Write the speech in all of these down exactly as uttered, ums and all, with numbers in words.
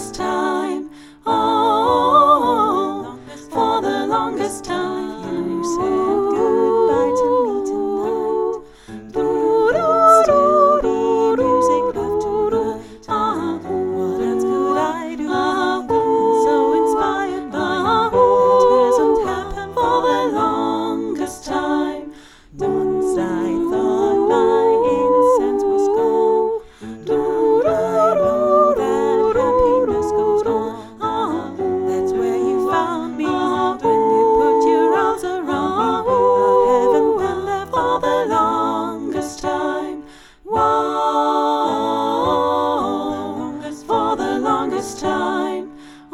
longest time. Oh, for the longest time. You said goodbye to me tonight. Do, There do, would still do, be do, music do, left to do, write. ah, What else could I do? ah, And so inspired by ah, you, that hasn't happened for the for longest time. Once I thought my innocence was gone. Do, Now I know that happiness goes on. ah, That's where you found me when you put your arms around me. I haven't been there for the longest time. Whoa, for the longest time.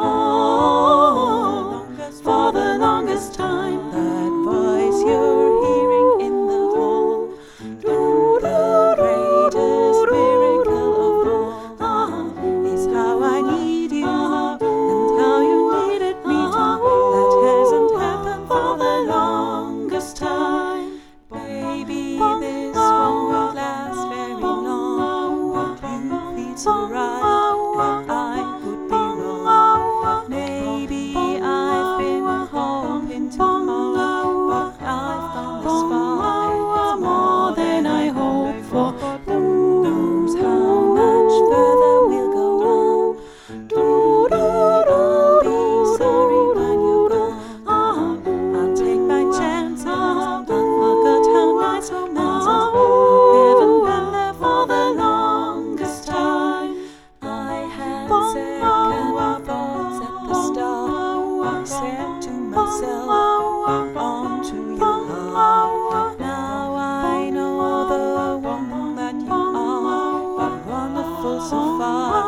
Oh, for the longest time. That voice you're hearing in the hall, the greatest miracle of all, is how I need you and how you needed me too. That hasn't happened for the longest time. Baby, this won't last very long, but you feel so right, but I could be wrong. Maybe I've been hoping too hard, but I've gone this far. It's more than I hoped for. Who knows how much further we'll go on? Maybe I'll be sorry when you're gone. I'll take my chances. I forgot how nice romance is. I haven't been there for the longest time. I had second thoughts at the start. I said to myself, on to your heart. Now I know the woman that you are, but wonderful so far.